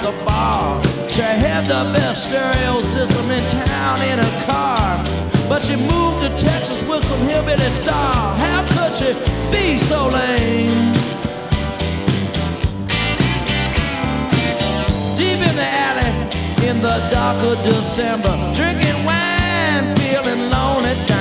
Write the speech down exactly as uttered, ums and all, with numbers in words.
a bar. She had the best stereo system in town in a car, but she moved to Texas with some hillbilly star. How could she be so lame? Deep in the alley, in the dark of December, drinking wine, feeling lonely.